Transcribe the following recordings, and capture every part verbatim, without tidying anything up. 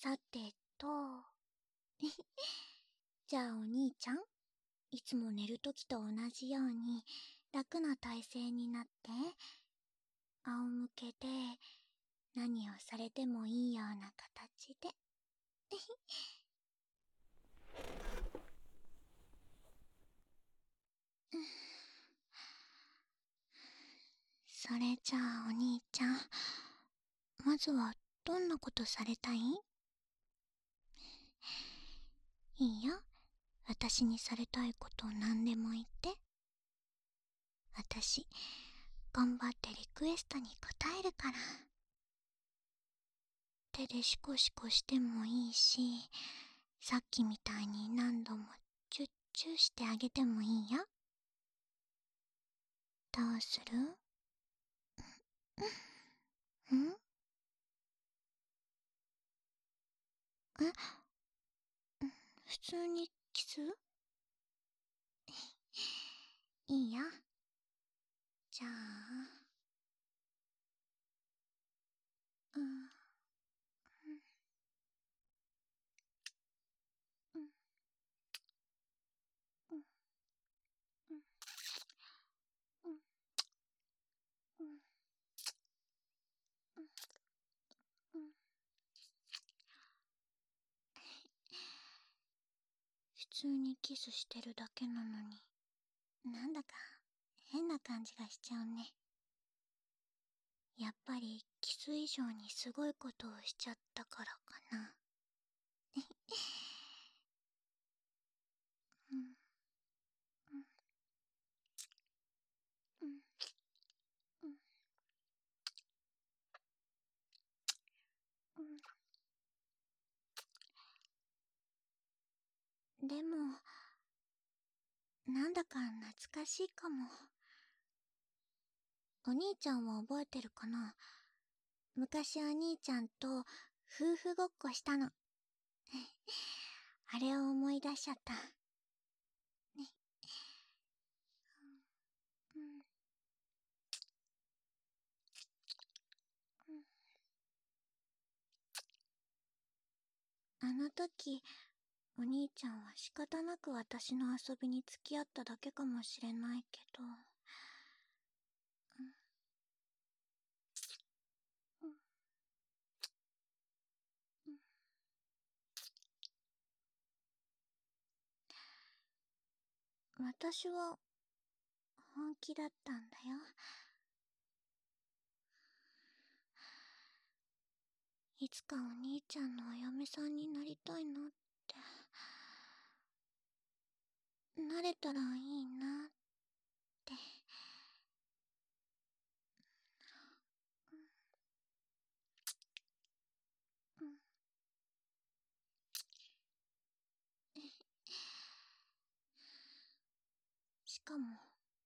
さてと、じゃあお兄ちゃん、いつも寝るときと同じように楽な体勢になって、仰向けで何をされてもいいような形で。それじゃあお兄ちゃん、まずはどんなことされたい？いいよ、私にされたいことを何でも言って。私、頑張ってリクエストに応えるから。手でシコシコしてもいいし、さっきみたいに何度もチュッチュしてあげてもいいよ。どうする？ん？え？普通にキス？いいよ。じゃあ、うん、うん、うん、うん、うん、うん、うん、うん。普通にキスしてるだけなのに、なんだか変な感じがしちゃうね。やっぱりキス以上にすごいことをしちゃったからかな。うん、うん、うん、うん、うん。でも、なんだか懐かしいかも。お兄ちゃんは覚えてるかな？昔お兄ちゃんと夫婦ごっこしたの。あれを思い出しちゃった。ね。うん、うん。あの時、お兄ちゃんは仕方なく私の遊びに付き合っただけかもしれないけど、うん、うん、私は本気だったんだよ。いつかお兄ちゃんのお嫁さんになりたいなって、なれたらいいなって。うん、うん。しかも、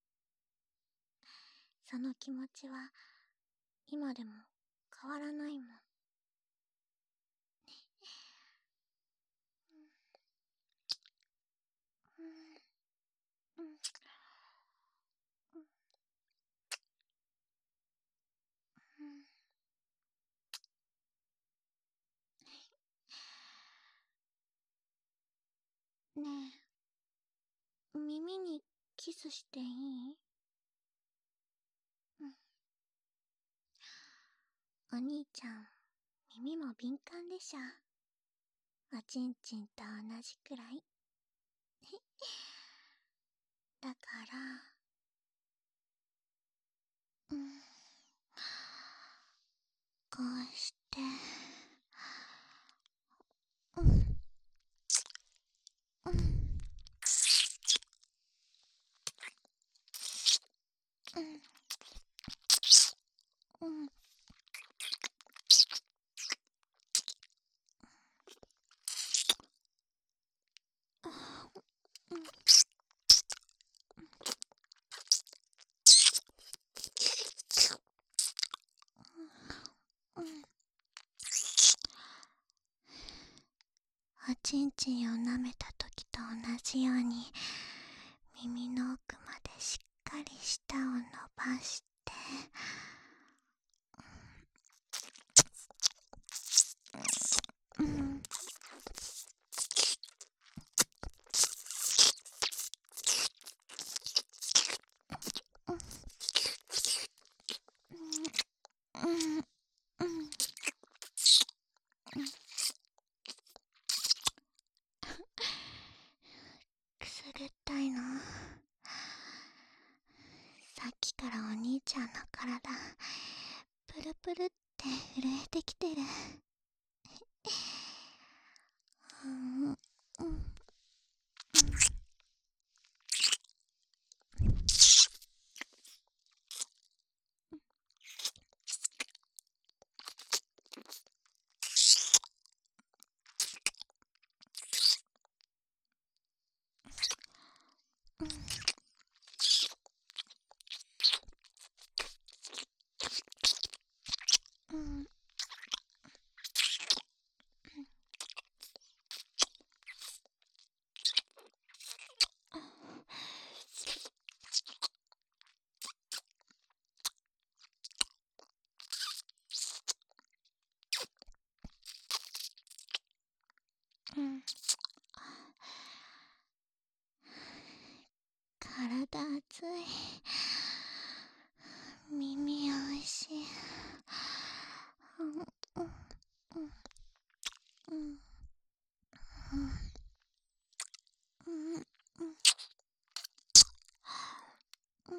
その気持ちは今でも変わらないもん。うん、うん、うん、うん。ねえ、耳にキスしていい？うん。お兄ちゃん、耳も敏感でしょ。おちんちんと同じくらい。だから、うん、こうして、うん、うん、うん、うん、うん、うん。おちんちんを舐めた時と同じように、耳の奥までしっかり舌を伸ばして、うん、 兄ちゃんの体プルプルって震えてきてる。うん、うん、うん、うん。体熱い。耳おいしい。うん、うん、うん、うん、うん、うん、うん、うん。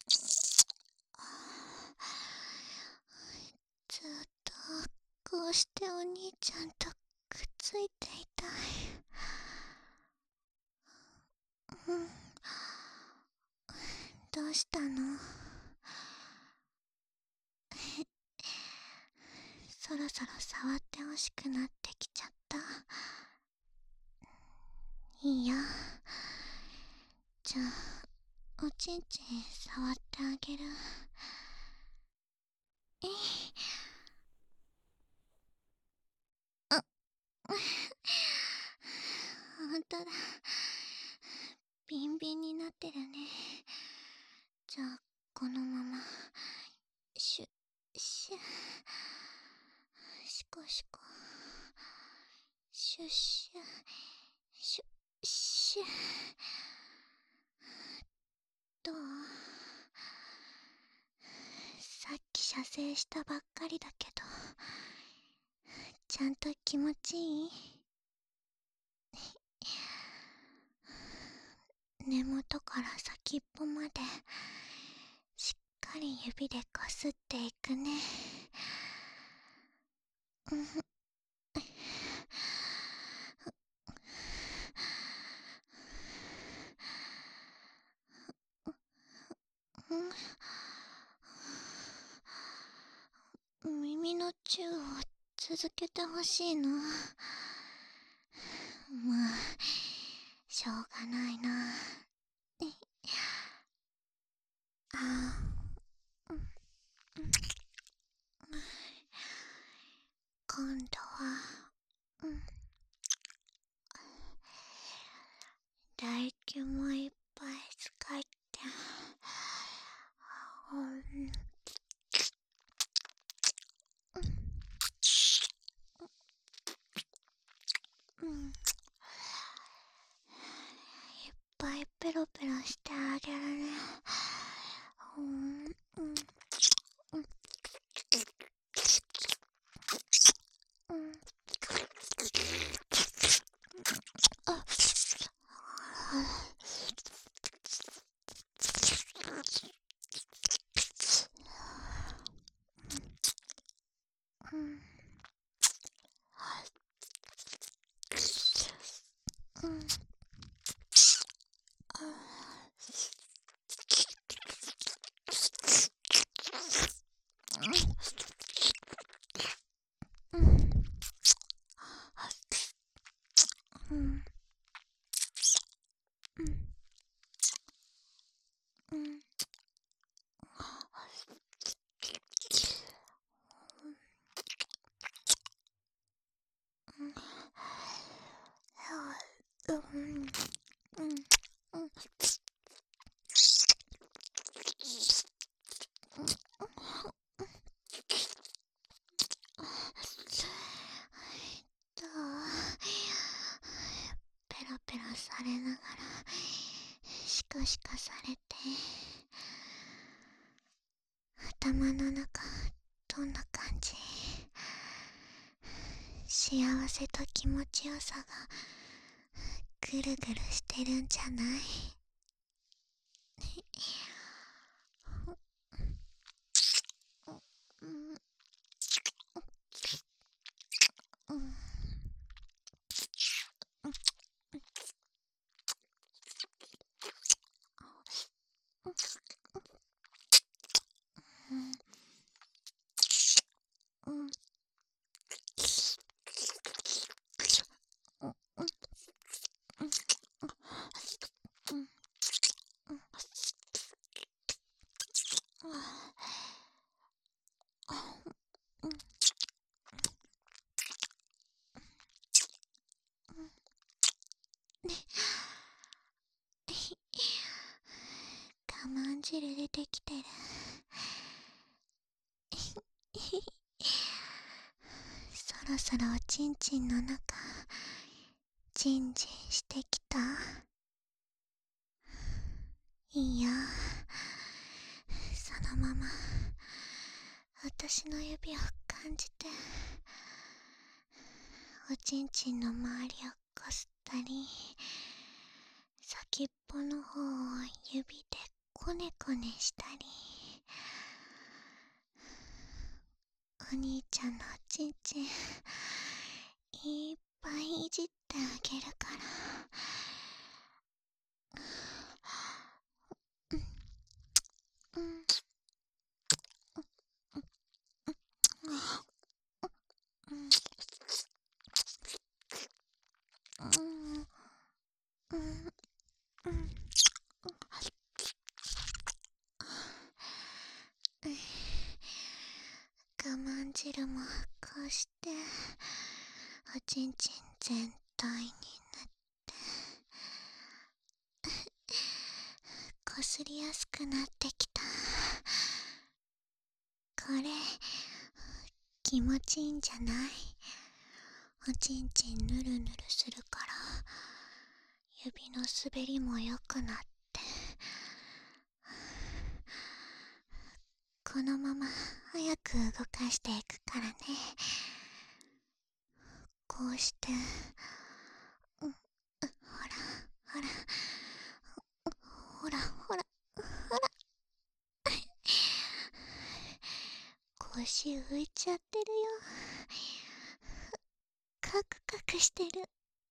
ずっとこうしてお兄ちゃんとくっついていたい。うん、どうしたの？そろそろ触ってほしくなってきちゃった。いいよ。じゃあおちんちん触ってあげる。えい。あ、ほんとだ。ビンビンになってるね。じゃあこのままシュッシュッ、シコシコ、シュッシュッ、シュッシュッ。どう？さっき射精したばっかりだけどちゃんと気持ちいい？根元から先っぽまでしっかり指でこすっていくね。うん、うん、耳のチューを続けてほしいの。まあしょうがないな。あー、うん、今度は、うん、唾液もいっぱい使って、うん、うん、いっぱいペロペロしてあげるね。うん、うん、うん、うん、あ、うん、うん、うん、うん、うん、うん、うん、うん、うん、どう？ペロペロされながらシカシカされて、頭の中どんな感じ？幸せと気持ちよさがぐるぐるしてるんじゃない？ ろそろおちんちんの中ジンジンしてきた？いいよ、そのまま私の指を感じて、おちんちんの周りをこすったり、先っぽの方を指でコネコネしたり、お兄ちゃんのおちんちんいっぱいいじってあげるから。うんうんうんうんうん。我慢汁もこうしておちんちん全体に塗ってこすりやすくなってきた。これ気持ちいいんじゃない？おちんちんぬるぬるするから指の滑りも良くなって、このまま早く動かしていくからね。こうして、うん、ほらほらほらほらほら腰浮いちゃってるよ。カクカクしてる。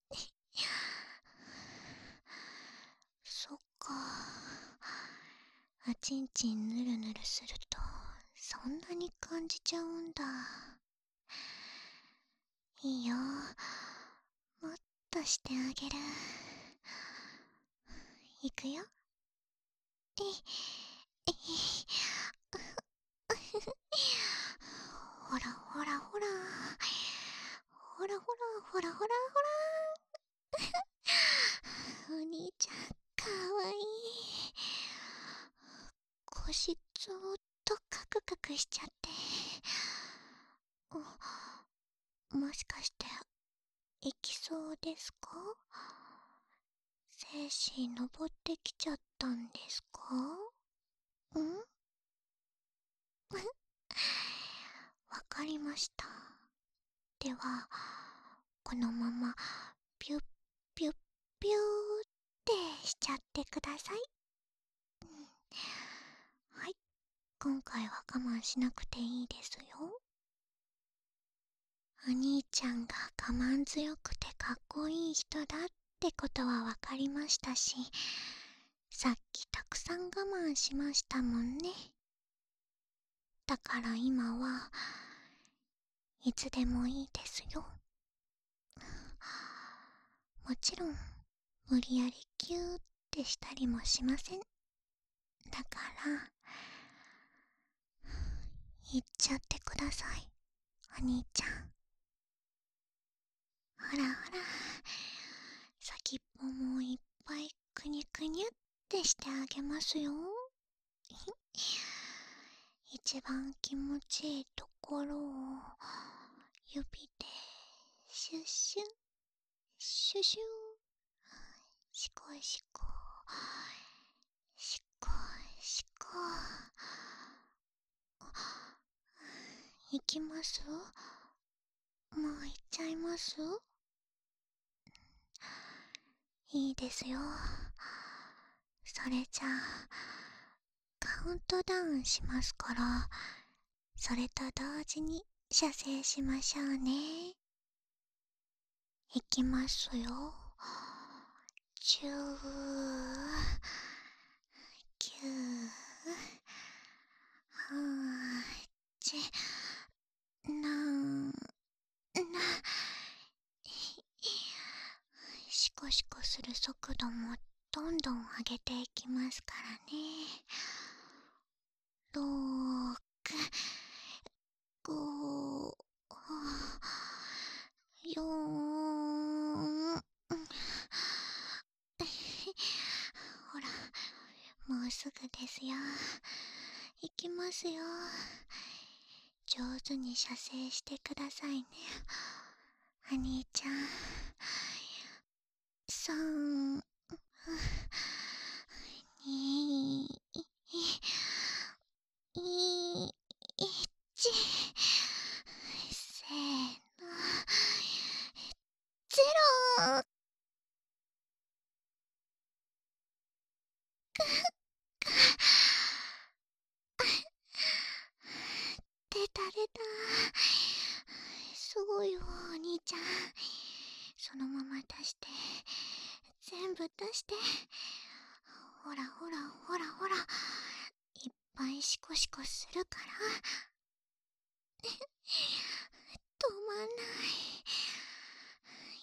そっか、おちんちんぬるぬるするとそんなに感じちゃうんだ。いいよ、もっとしてあげる。いくよ。えいえいほらほらほらほらほらほらほらほらお兄ちゃんかわいい。腰ずーっとカクカクしちゃって、もしかして行きそうですか？精子登ってきちゃったんですか？んわかりました。ではこのままピュッピュッピューってしちゃってください。うん、はい、今回は我慢しなくていいですよ。お兄ちゃんが我慢強くてかっこいい人だってことはわかりましたし、さっきたくさん我慢しましたもんね。だから今はいつでもいいですよ。もちろん無理やりキューってしたりもしません。だから言っちゃってください、お兄ちゃん。ほらほら、先っぽもいっぱいくにゅくにゅってしてあげますよ。一番気持ちいいところを指でシュッシュッシュシュー、しこしこしこしこ。いきます？もういっちゃいます？いいですよ。それじゃあカウントダウンしますから、それと同時に射精しましょうね。いきますよ。じゅう、きゅう、はち、な、な、シコシコする速度もどんどん上げていきますからね。ろく、ご、よん、ほら、もうすぐですよ。いきますよ。 上手に射精してくださいね。お兄ちゃん。さん、に、い、ち、せーの、ゼロ。出た出た。すごいよ、お兄ちゃん。そのまま出して。全部出して。ほらほらほらほら。いっぱいシコシコするから。止まんない。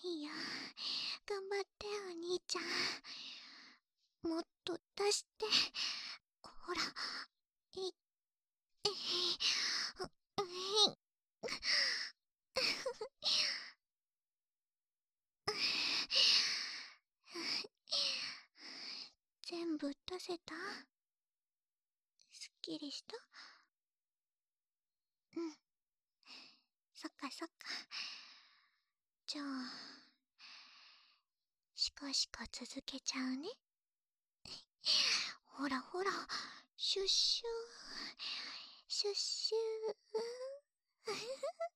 いや、頑張ってお兄ちゃん。もっと出して。ほら、い、えい、えい。全部出せた？すっきりした？うん。そっかそっか。じゃあ、シコシコ続けちゃうね。ほらほら、シュッシュー、シュッシュー。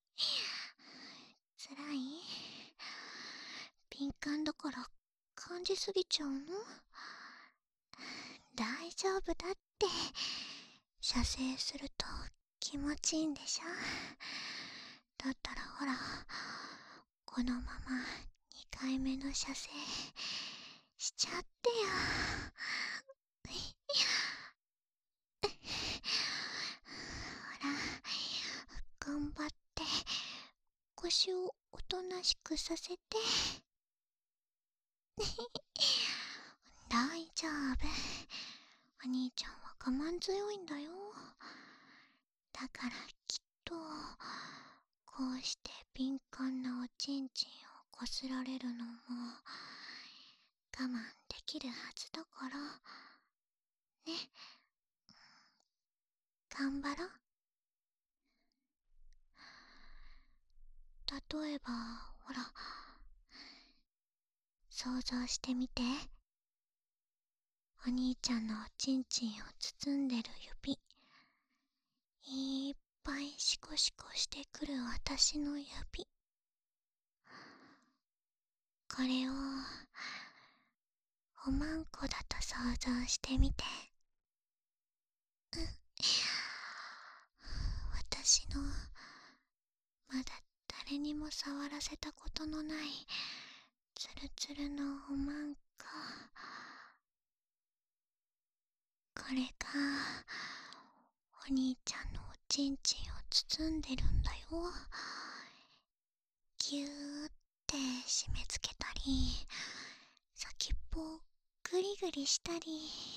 つらい？敏感だから感じすぎちゃうの？大丈夫だって。射精すると気持ちいいんでしょ？だったらほら、このままにかいめの射精しちゃってよ。ほら、頑張って腰をおとなしくさせて。大丈夫。お兄ちゃんは我慢強いんだよ。だからきっとこうして敏感なおちんちんをこすられるのも我慢できるはずだからね。頑張ろう。例えばほら、想像してみて。お兄ちゃんのおちんちんを包んでる指、いっぱいシコシコしてくる私の指。これをおまんこだと想像してみて。うん。私のまだ誰にも触らせたことのないツルツルのおまんこ。これがお兄ちゃんのおちんちんを包んでるんだよ。ぎゅーって締め付けたり、先っぽをグリグリしたり。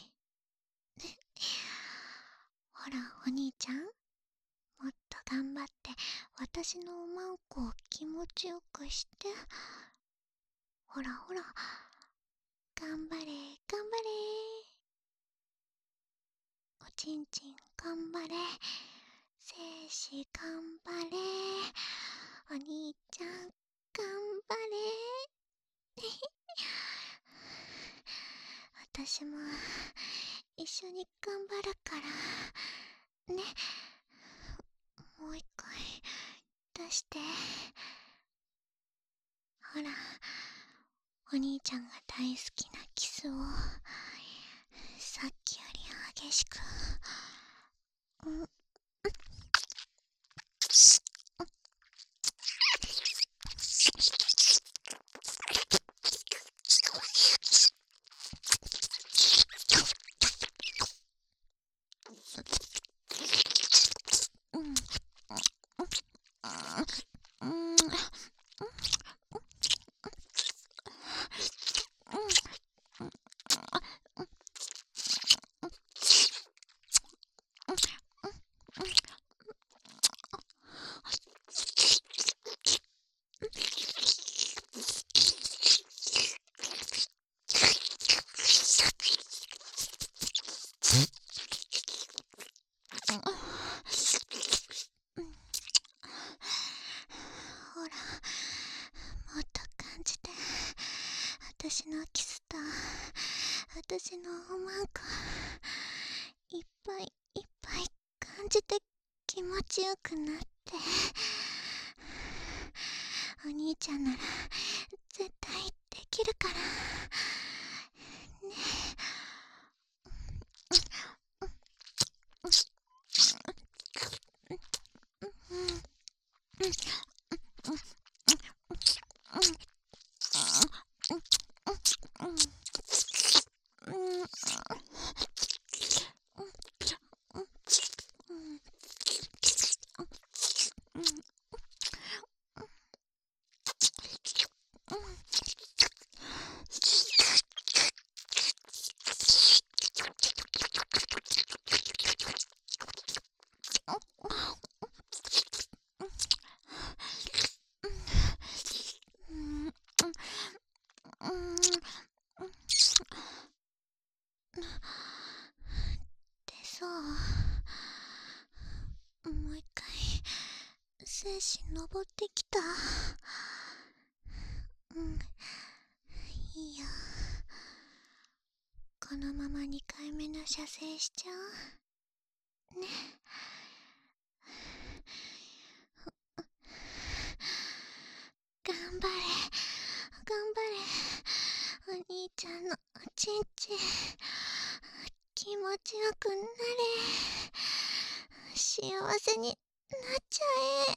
ほらお兄ちゃん、もっと頑張って私のおまんこを気持ちよくして。ほらほら、頑張れ頑張れ。おちんちん頑張れ。精子頑張れ。お兄ちゃん頑張れ。私も一緒に頑張るからね。もう一回出して。ほら、お兄ちゃんが大好きなキスをさっきより激しく。うん。 私のおまんこいっぱいいっぱい感じて気持ちよくなって、お兄ちゃんなら絶対できるからね。でさ、もう一回精神登ってきた。うん、いいよ。このままにかいめの射精しちゃうね。頑張れ頑張れ、お兄ちゃんのおちんちん気持ちよくなれ、幸せになっちゃえ。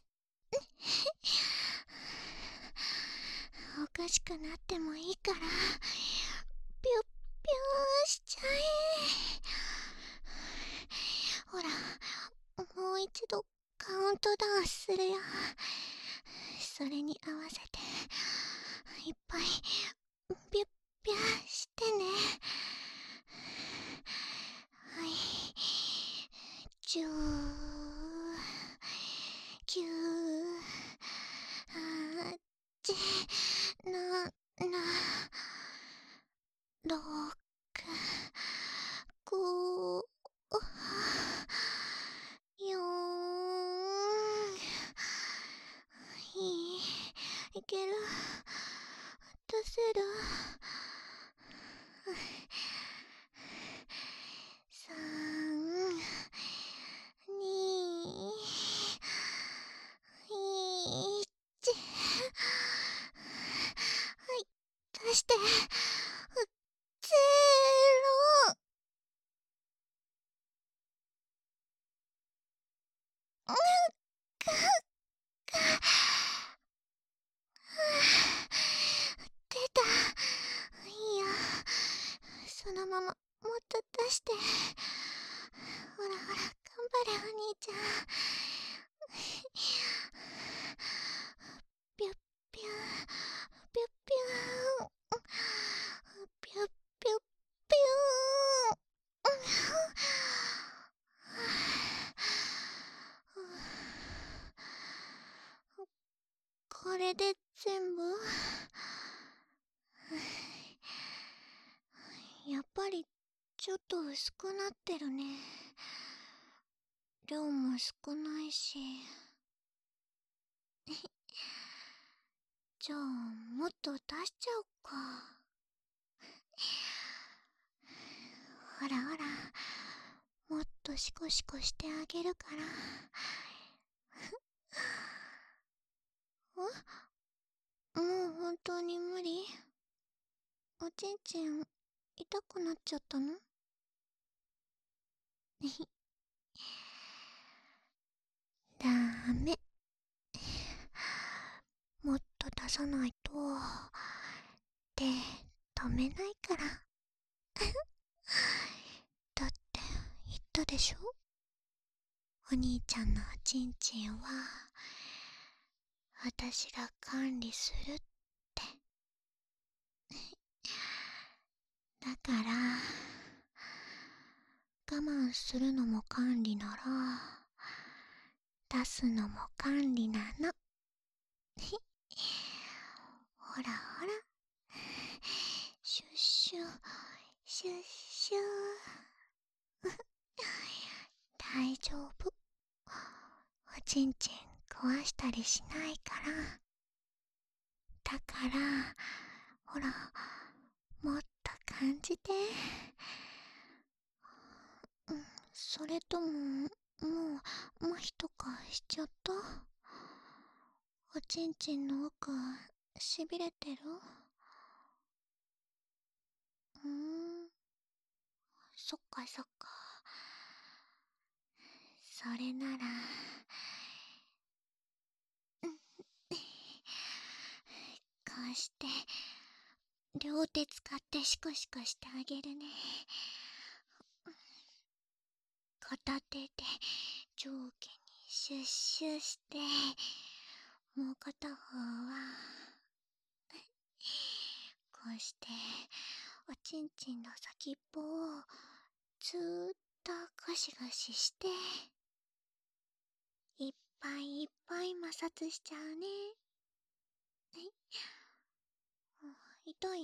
おかしくなってもいいからピュッピューしちゃえ。ほら、もう一度カウントダウンするよ。それに合わせていっぱいピュッピューしてね。はい、じゅうきゅうはちななろくごよん、いいける、出せる。さんにいち、はい、出してゼロ。うんかか出た。いいよ、そのままもっと出して。ほらほら、頑張れお兄ちゃん。ピュッピューピュッピューピュッピュッピュー。これで全部？やっぱりちょっと薄くなってるね。量も少ないし。じゃあもっと出しちゃおっか。ほらほら、もっとシコシコしてあげるから。あ、もう本当に無理？おちんちん痛くなっちゃったの？ダメ。もっと出さないと手止めないから。だって言ったでしょ、お兄ちゃんのおちんちんは私が管理するって。だから我慢するのも管理なら出すのも管理なの。ほらほら、シュッシュシュッシュ大丈夫、おちんちん壊したりしないから。だからほら、もっと感じて。うん、それとも、もう、麻痺とかしちゃった？おちんちんの奥、しびれてる？うーん、そっかそっか。それなら、こうして、両手使ってシコシコしてあげるね。片手で上下にシュッシュして、もう片方は、こうして、おちんちんの先っぽを、ずーっとゴシゴシして、いっぱいいっぱい摩擦しちゃうね。痛い？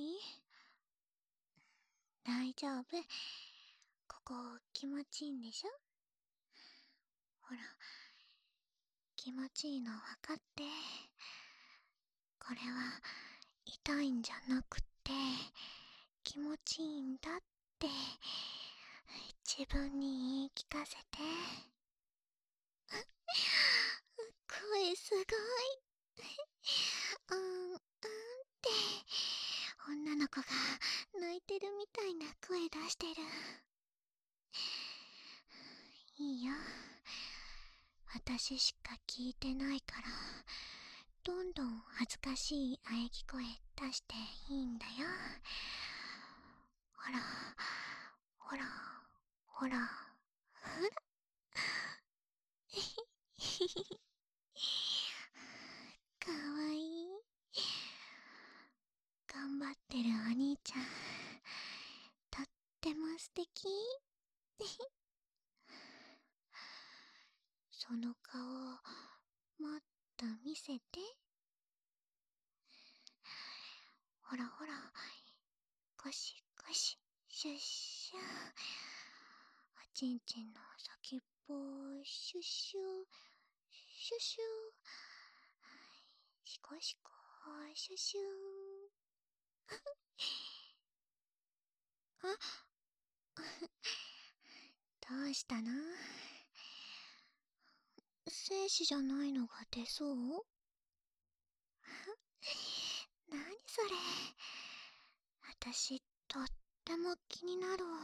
大丈夫。ここ気持ちいいんでしょ？ほら、気持ちいいの分かって。これは痛いんじゃなくて気持ちいいんだって自分に言い聞かせて。声すごい。うんうんって女の子が泣いてるみたいな声出してる。いいよ、私しか聞いてないからどんどん恥ずかしい喘ぎ声出していいんだよ。ほらほらほらほらかわいい。頑張ってるお兄ちゃん、とっても素敵。その顔もっと見せて。ほらほら、ゴシゴシシュッシュ。おちんちんの先っぽをシュッシュシュッシュ、シコシコシュッシュ。あどうしたの？精子じゃないのが出そう？なにそれ。私とっても気になるわ。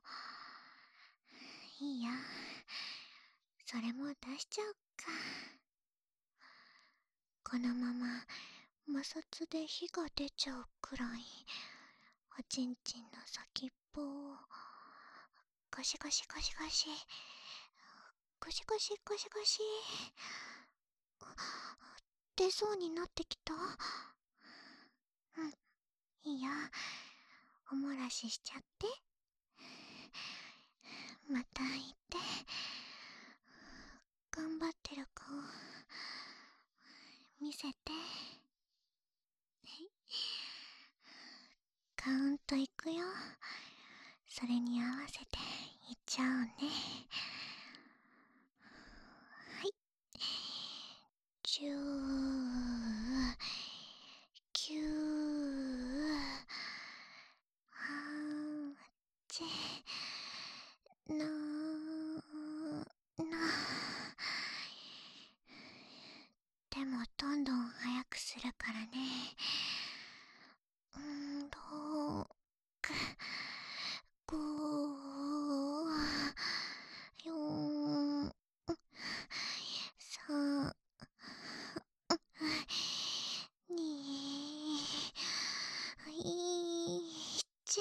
いいや、それも出しちゃおっか。このまま摩擦で火が出ちゃうくらいおちんちんの先っぽをゴシゴシゴシゴシゴシゴシゴシゴシ。出そうになってきた。うん、いいよ、おもらししちゃって。またいて。頑張ってる顔見せて。カウントいくよ。それに合わせていっちゃおうね。はい、じゅうきゅうはちなな。でもどんどん早くするからね。うんろくごよんさんにいち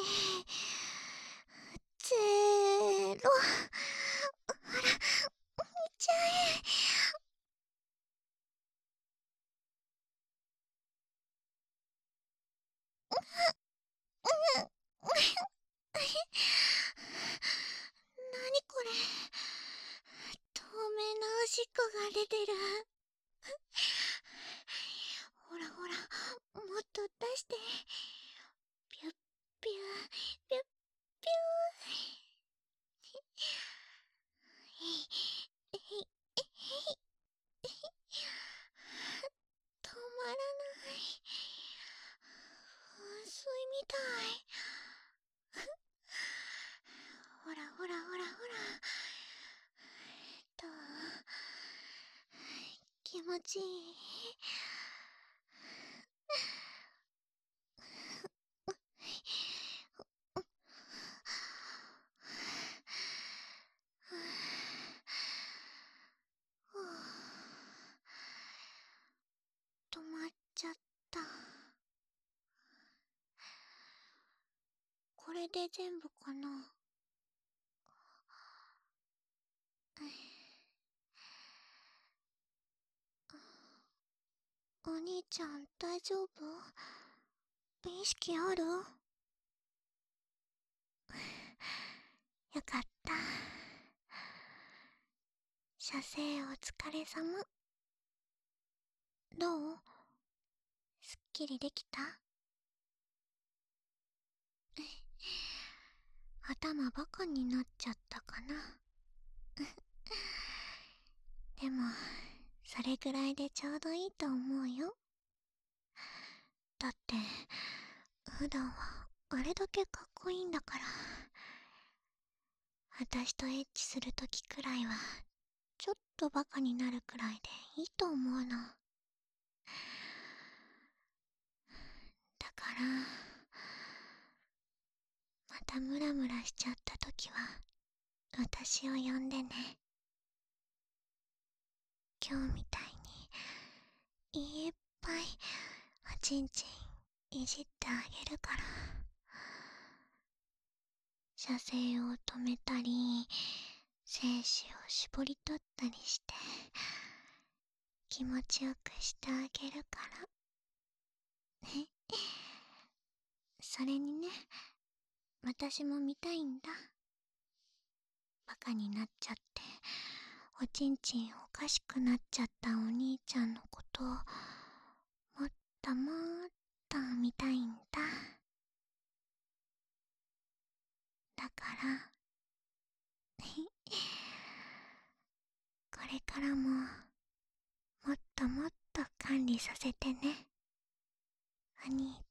ゼロ。ほら、いっちゃえ。なにこれ、透明なおしっこが出てる。ほらほら、もっと出して。ピュッピューピュッピュー。えいえいえい。止まらない。噴水みたい。 気持ちいい。止まっちゃった。これで全部かな。お兄ちゃん大丈夫？意識ある？よかった。射精お疲れ様。どう？すっきりできた？頭バカになっちゃったかな。でもそれぐらいでちょうどいいと思うよ。だって普段はあれだけかっこいいんだから。私とエッチするときくらいはちょっとバカになるくらいでいいと思うの。だからまたムラムラしちゃったときは私を呼んでね。今日みたいにいっぱいおちんちんいじってあげるから。射精を止めたり精子を絞り取ったりして気持ちよくしてあげるからね。それにね、私も見たいんだ。バカになっちゃっておちんちんおかしくなっちゃったお兄ちゃんのことをもっともっと見たいんだ。だからこれからももっともっと管理させてね、お兄